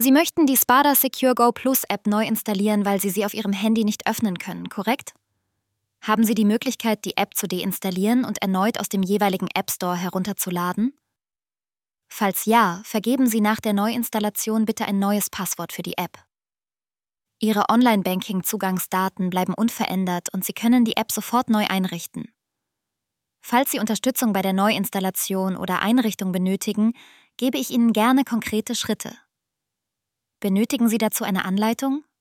Sie möchten die Spada Secure Go Plus App neu installieren, weil Sie sie auf Ihrem Handy nicht öffnen können, korrekt? Haben Sie die Möglichkeit, die App zu deinstallieren und erneut aus dem jeweiligen App Store herunterzuladen? Falls ja, vergeben Sie nach der Neuinstallation bitte ein neues Passwort für die App. Ihre Online-Banking-Zugangsdaten bleiben unverändert und Sie können die App sofort neu einrichten. Falls Sie Unterstützung bei der Neuinstallation oder Einrichtung benötigen, gebe ich Ihnen gerne konkrete Schritte. Benötigen Sie dazu eine Anleitung?